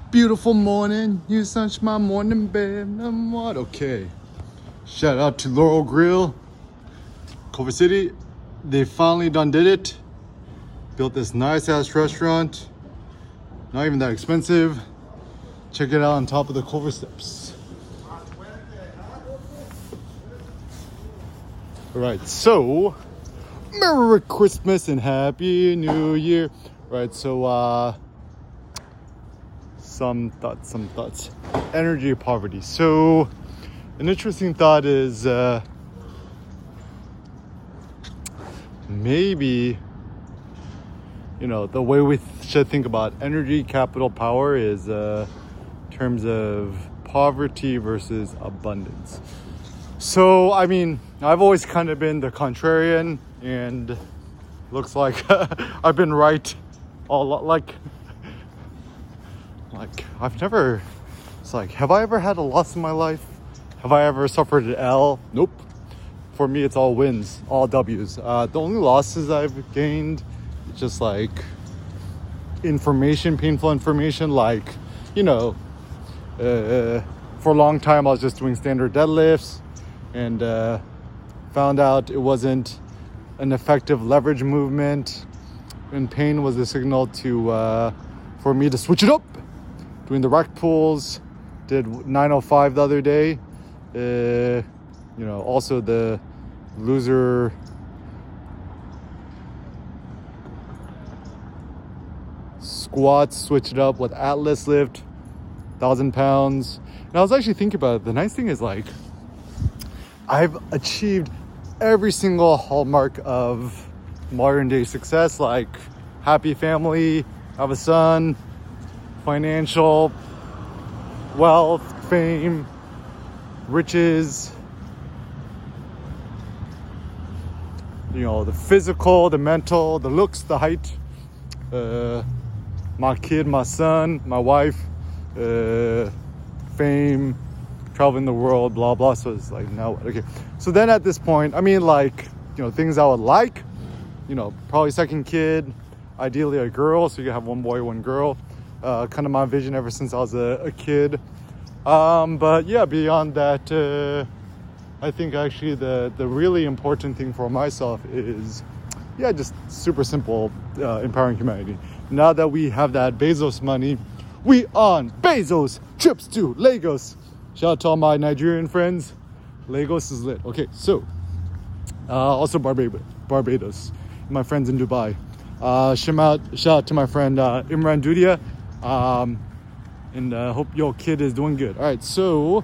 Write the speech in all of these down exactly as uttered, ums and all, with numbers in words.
Beautiful morning, you sunshine my morning, babe. I'm what? Okay. Shout out to Laurel Grill, Culver City. They finally done did it. Built this nice ass restaurant. Not even that expensive. Check it out on top of the Culver Steps. Alright, so Merry Christmas and Happy New Year. Right, so uh some thoughts, some thoughts. Energy poverty. So an interesting thought is uh maybe, you know, the way we should think about energy, capital, power is uh in terms of poverty versus abundance. So, I mean, I've always kind of been the contrarian, and looks like I've been right all like like I've never it's like have I ever had a loss in my life? Have I ever suffered an L? Nope. For me, it's all wins, all W's. Uh, the only losses I've gained is just like information, painful information, like, you know, uh, for a long time I was just doing standard deadlifts and uh, found out it wasn't an effective leverage movement, and pain was the signal to uh, for me to switch it up. Doing the rack pulls, did nine oh five the other day. Uh, you know, also the loser squats, switch it up with Atlas lift, thousand pounds. And I was actually thinking about it. The nice thing is, like, I've achieved every single hallmark of modern day success, like happy family, have a son, financial, wealth, fame, riches, you know, the physical, the mental, the looks, the height, uh, my kid, my son, my wife, uh, fame, traveling the world, blah, blah. So it's like, now what? Okay. So then at this point, I mean, like, you know, things I would like, you know, probably second kid, ideally a girl. So you can have one boy, one girl. Uh, kind of my vision ever since I was a, a kid. Um, but yeah, beyond that, uh, I think actually the, the really important thing for myself is, yeah, just super simple, uh, empowering humanity. Now that we have that Bezos money, we on Bezos trips to Lagos. Shout out to all my Nigerian friends. Lagos is lit. Okay, so uh, also Barbados, Barbados, my friends in Dubai. Uh, shout out, shout out to my friend uh, Imran Dudia, um, and uh, hope your kid is doing good. All right, so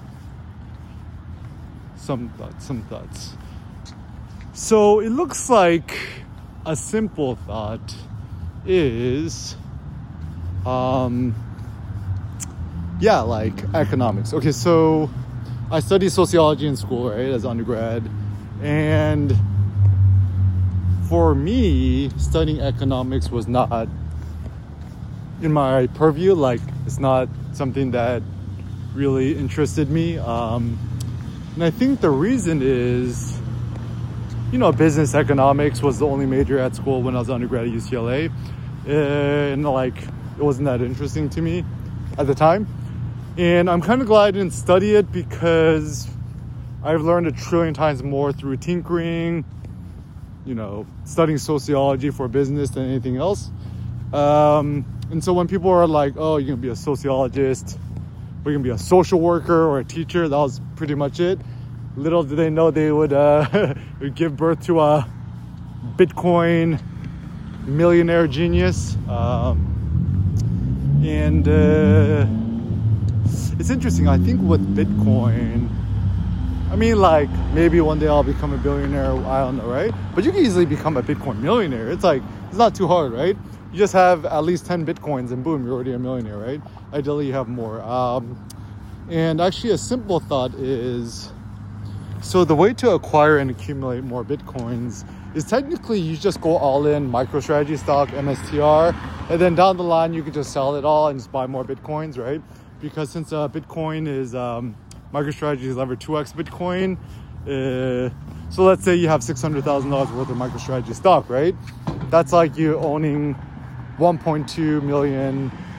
some thoughts, some thoughts. So it looks like a simple thought is, um. Yeah, like economics. Okay, so I studied sociology in school, right, as undergrad. And for me, studying economics was not in my purview. Like, it's not something that really interested me. Um, and I think the reason is, you know, business economics was the only major at school when I was undergrad at U C L A. And, like, it wasn't that interesting to me at the time. And I'm kind of glad I didn't study it, because I've learned a trillion times more through tinkering, you know, studying sociology for business than anything else. Um, and so when people are like, oh, you're going to be a sociologist, or you're going to be a social worker or a teacher, that was pretty much it. Little did they know they would, uh, would give birth to a Bitcoin millionaire genius. Um, and... Uh, It's interesting. I think with Bitcoin, I mean, like, maybe one day I'll become a billionaire. I don't know, right? But you can easily become a Bitcoin millionaire. It's like, it's not too hard, right? You just have at least ten Bitcoins and boom, you're already a millionaire, right? Ideally, you have more. Um, and actually, a simple thought is, so the way to acquire and accumulate more Bitcoins is technically you just go all in MicroStrategy stock, M S T R, and then down the line, you can just sell it all and just buy more Bitcoins, right? Because since uh, Bitcoin is, um, MicroStrategy is levered two x Bitcoin, uh, so let's say you have six hundred thousand dollars worth of MicroStrategy stock, right? That's like you owning one point two million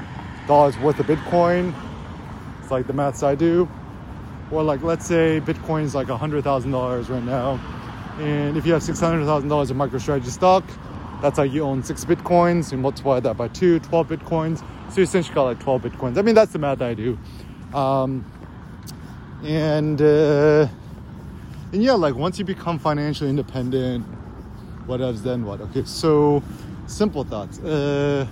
dollars worth of Bitcoin. It's like the maths I do. Or like, let's say Bitcoin's like one hundred thousand dollars right now. And if you have six hundred thousand dollars of MicroStrategy stock, that's like you own six Bitcoins. You multiply that by two, twelve Bitcoins. So you essentially got like twelve Bitcoins. I mean, that's the math I do. Um, and, uh, and yeah, like once you become financially independent, what else then what? Okay, so simple thoughts. Uh,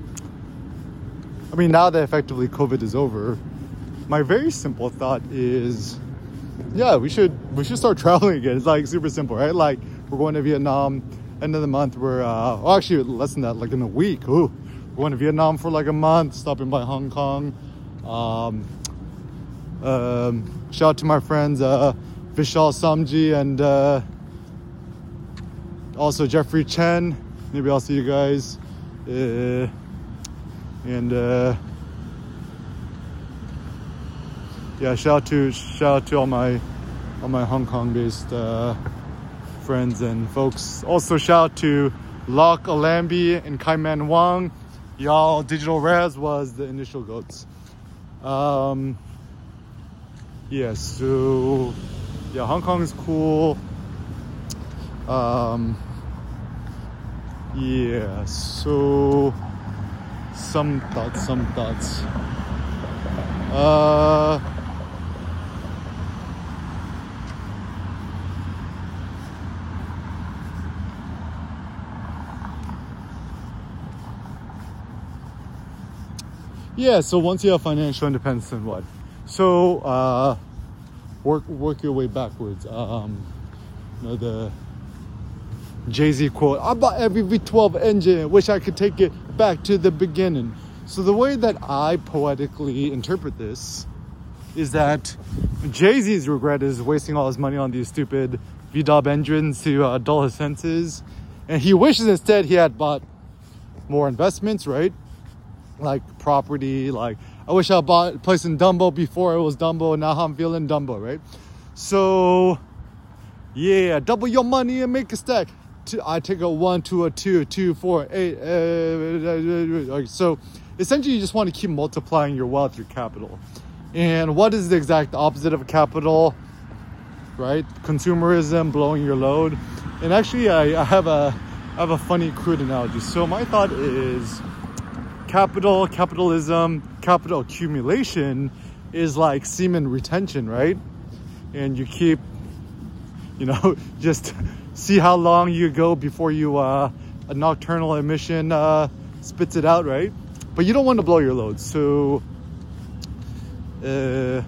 I mean, now that effectively COVID is over, my very simple thought is, yeah, we should we should start traveling again. It's like super simple, right? Like we're going to Vietnam, end of the month. We're uh, well, actually less than that, like in a week. Ooh, we're going to Vietnam for like a month, stopping by Hong Kong. Um, um, shout out to my friends uh, Vishal Samji and uh, also Jeffrey Chen. Maybe I'll see you guys. Uh, and uh, yeah, shout out to shout out to all my all my Hong Kong based uh, friends and folks. Also shout out to Locke Alambi and Kaiman Wang. Y'all, Digital Raz was the initial goats. Um, yeah, so yeah, Hong Kong is cool. Um, yeah, so some thoughts, some thoughts. Uh, yeah, so once you have financial independence, then what? So uh, work work your way backwards. Um, you know, the Jay-Z quote, I bought every V twelve engine, wish I could take it back to the beginning. So the way that I poetically interpret this is that Jay-Z's regret is wasting all his money on these stupid V W engines to uh, dull his senses. And he wishes instead he had bought more investments, right? Like property, like I wish I bought a place in Dumbo before it was Dumbo, and now I'm feeling Dumbo, right? So yeah, double your money and make a stack. I take a one to a two, two, four, eight. Uh, so essentially, you just want to keep multiplying your wealth, your capital. And what is the exact opposite of capital? Right? Consumerism, blowing your load. And actually, I, I have a I have a funny, crude analogy. So my thought is, capital, capitalism, capital accumulation is like semen retention, right? And you keep, you know, just see how long you go before you uh, a nocturnal emission uh, spits it out, right? But you don't want to blow your load. So, uh,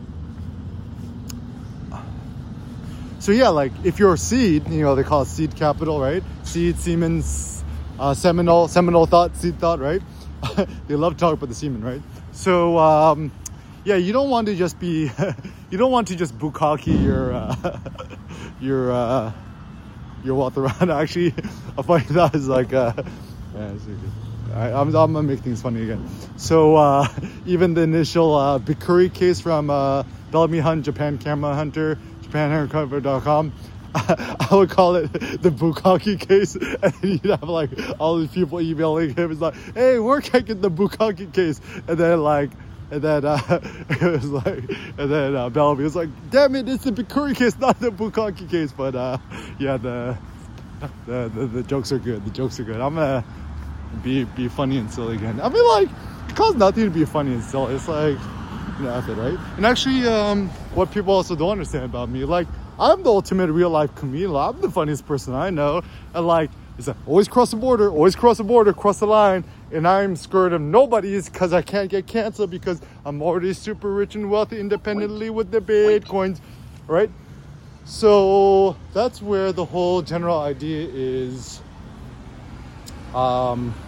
so yeah, like if you're a seed, you know, they call it seed capital, right? Seed, semen, uh, seminal, seminal thought, seed thought, right? They love to talk about the semen, right? So, um, yeah, you don't want to just be, you don't want to just bukkake your, uh, your, uh, your wealth around. Actually, a funny thought is like, uh, yeah, it's okay. I, I'm, I'm gonna make things funny again. So, uh, even the initial uh, Bikuri case from uh, Bellamy Hunt, Japan Camera Hunter, Japan Hunter Cover dot com, I would call it the bukkake case, and you'd have like all these people emailing him. It's like, hey, where can I get the bukkake case? And then like, and then uh, it was like, and then uh, Bellamy was like, damn it, it's the Bikuri case, not the bukkake case. But uh, yeah, the, the the the jokes are good. The jokes are good. I'm gonna be be funny and silly again. I mean, like, it costs nothing to be funny and silly. It's like, you know, that's it, right? And actually, um, what people also don't understand about me, like, I'm the ultimate real life comedian. I'm the funniest person I know. And like, it's like, always cross the border, always cross the border, cross the line. And I'm scared of nobody's because I can't get canceled because I'm already super rich and wealthy independently with the Bitcoins, right? So that's where the whole general idea is. Um,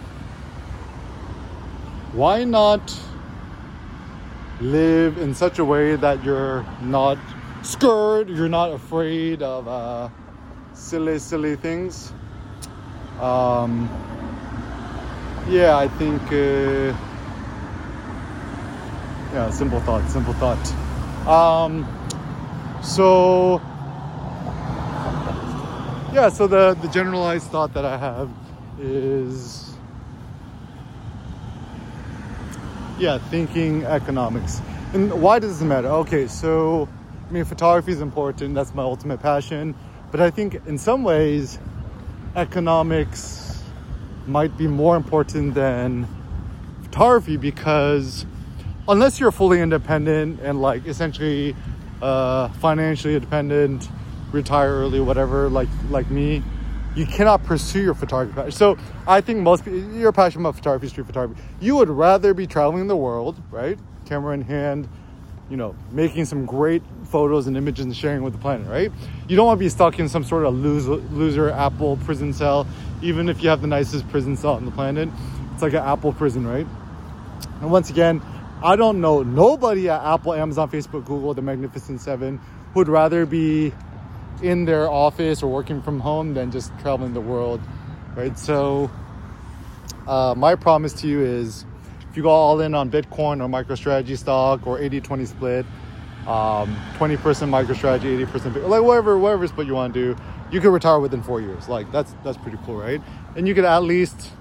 why not live in such a way that you're not scared, you're not afraid of uh, silly, silly things? Um, yeah, I think, uh, yeah, simple thought, simple thought. Um, so, yeah, so the, the generalized thought that I have is, yeah, thinking economics. And why does this matter? Okay, so I mean, photography is important. That's my ultimate passion. But I think in some ways, economics might be more important than photography, because unless you're fully independent and like essentially uh, financially independent, retire early, whatever, like like me, you cannot pursue your photography passion. So I think most people, you're passionate about photography, street photography, you would rather be traveling the world, right? Camera in hand, you know, making some great photos and images and sharing with the planet, right? You don't want to be stuck in some sort of loser, loser Apple prison cell, even if you have the nicest prison cell on the planet. It's like an Apple prison, right? And once again, I don't know nobody at Apple, Amazon, Facebook, Google, the Magnificent Seven who would rather be in their office or working from home than just traveling the world, right? So uh, my promise to you is, if you go all in on Bitcoin or MicroStrategy stock or eighty twenty split, um, twenty percent MicroStrategy, eighty percent Bitcoin, like whatever, whatever split you want to do, you could retire within four years. Like that's that's pretty cool, right? And you could at least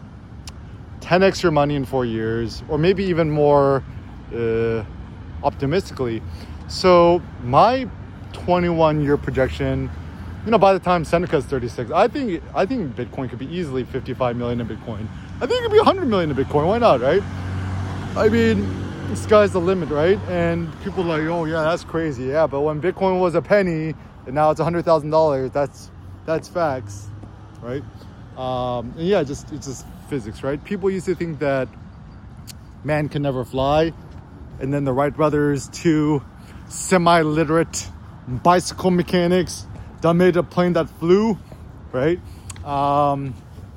ten x your money in four years, or maybe even more uh, optimistically. So my twenty-one year projection, you know, by the time Seneca's thirty-six, I think I think Bitcoin could be easily fifty-five million in Bitcoin. I think it could be one hundred million in Bitcoin. Why not, right? I mean, the sky's the limit, right? And people are like, oh yeah, that's crazy. Yeah, but when Bitcoin was a penny and now it's one hundred thousand dollars, that's that's facts, right? Um, and yeah, just it's just physics, right? People used to think that man can never fly, and then the Wright brothers, two semi-literate bicycle mechanics, that made a plane that flew, right? Um,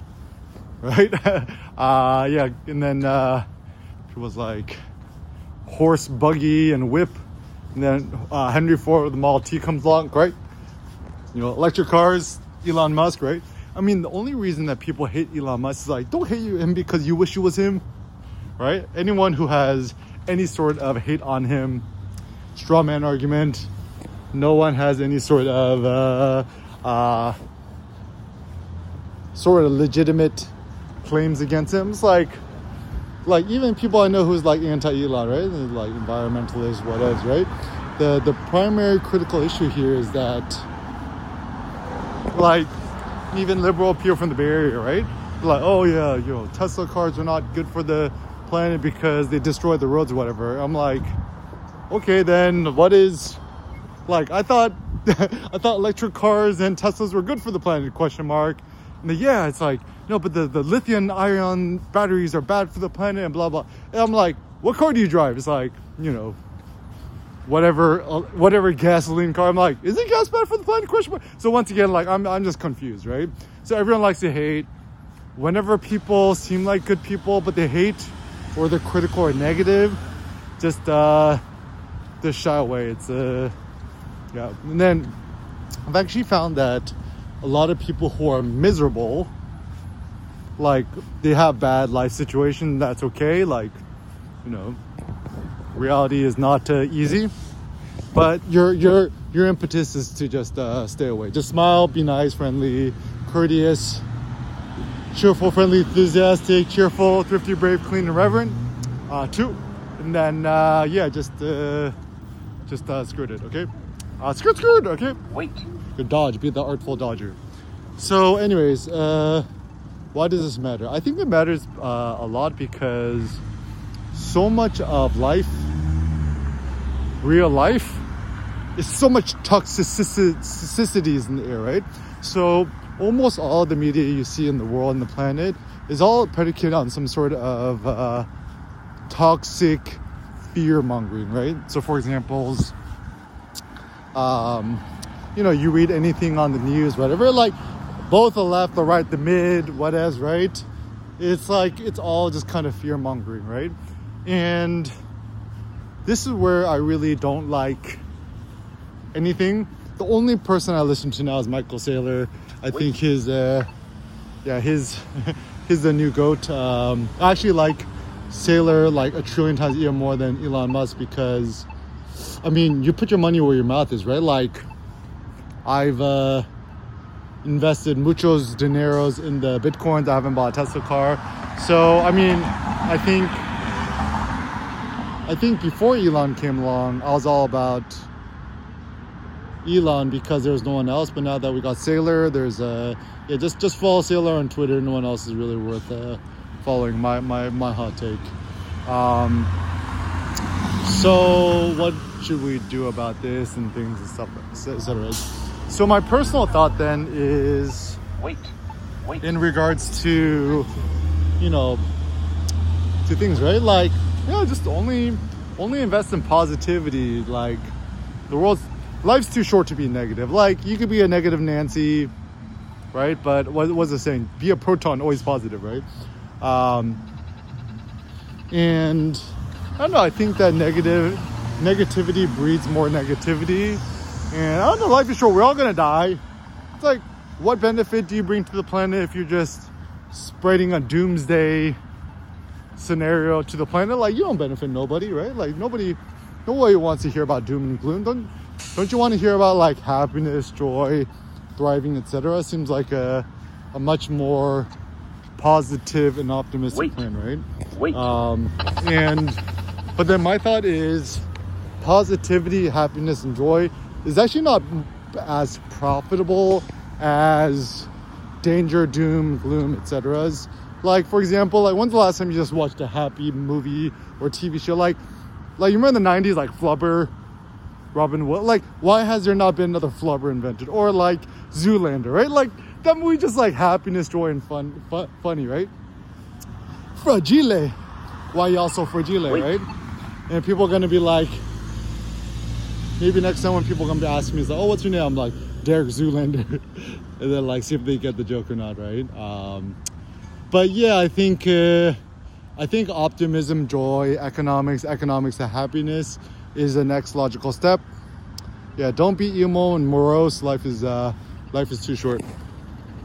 right? uh, yeah, and then uh, it was like horse, buggy, and whip. And then uh, Henry Ford with the Model T comes along, right? You know, electric cars, Elon Musk, right? I mean, the only reason that people hate Elon Musk is like, don't hate him because you wish it was him, right? Anyone who has any sort of hate on him, straw man argument, no one has any sort of uh, uh, sort of legitimate claims against him. It's like, like even people I know who's like anti-Elon, right? Like environmentalists, whatever, right? The the primary critical issue here is that, like, even liberal people from the Bay Area, right? Like, oh yeah, you know, Tesla cars are not good for the planet because they destroy the roads or whatever. I'm like, okay, then what is, like, I thought, I thought electric cars and Teslas were good for the planet, question mark. And the, yeah, it's like, no, but the, the lithium ion batteries are bad for the planet and blah, blah. And I'm like, what car do you drive? It's like, you know, whatever, uh, whatever gasoline car. I'm like, is it gas bad for the planet, question mark? So once again, like, I'm, I'm just confused, right? So everyone likes to hate. Whenever people seem like good people, but they hate, or they're critical or negative, just, uh, just shy away. It's, uh, yeah. And then I've actually found that a lot of people who are miserable, like, they have bad life situation, that's okay. Like, you know, reality is not uh, easy, but your your your impetus is to just uh, stay away. Just smile, be nice, friendly, courteous, cheerful, friendly, enthusiastic, cheerful, thrifty, brave, clean, and reverent. Uh, two, and then uh, yeah, just uh, just uh, skirt it, okay? Uh, skirt, skirt, okay? Wait. Good dodge, be the artful dodger. So, anyways, uh, why does this matter? I think it matters uh, a lot because so much of life, real life, is so much toxicities in the air, right? So almost all the media you see in the world and the planet is all predicated on some sort of uh, toxic fear mongering, right? So for examples, um, you know, you read anything on the news, whatever, like both the left, the right, the mid, whatever, right? It's like, it's all just kind of fear mongering, right? And this is where I really don't like anything. The only person I listen to now is Michael Saylor. I Wait. think his, uh, yeah, his, he's the new GOAT. Um, I actually like Saylor like a trillion times even more than Elon Musk because, I mean, you put your money where your mouth is, right? Like, I've uh, invested muchos dineros in the Bitcoins. I haven't bought a Tesla car. So, I mean, I think I think before Elon came along, I was all about Elon because there was no one else. But now that we got Saylor, there's a yeah, just just follow Saylor on Twitter. No one else is really worth uh, following. My my my hot take. Um, so what should we do about this and things and stuff, et cetera. So my personal thought then is, wait, wait. in regards to, you know, to things, right? Like, you know, just only only invest in positivity. Like, the world's life's too short to be negative. Like, you could be a negative Nancy, right? But what was it saying? Be a proton, always positive, right? Um, and I don't know. I think that negative negativity breeds more negativity. And I don't know. Life is short. We're all gonna die. It's like, what benefit do you bring to the planet if you're just spreading a doomsday scenario to the planet? Like, you don't benefit nobody, right? Like, nobody, nobody wants to hear about doom and gloom. Don't, don't you want to hear about like happiness, joy, thriving, et cetera? Seems like a, a much more positive and optimistic Wait. plan, right? Wait. Um, and, but then my thought is positivity, happiness, and joy is actually not as profitable as danger, doom, gloom, et cetera. Like, for example, like, when's the last time you just watched a happy movie or T V show? Like, like you remember in the nineties, like Flubber, Robin Hood? Like, why has there not been another Flubber invented? Or like Zoolander, right? Like, that movie just like happiness, joy, and fun, fun funny, right? Fragile. Why y'all so fragile, Wait. right? And people are gonna be like, maybe next time when people come to ask me, it's like, oh, what's your name? I'm like, Derek Zoolander. And then like see if they get the joke or not, right? Um, but yeah, I think uh, I think optimism, joy, economics, economics to happiness is the next logical step. Yeah, don't be emo and morose. Life is uh, life is too short.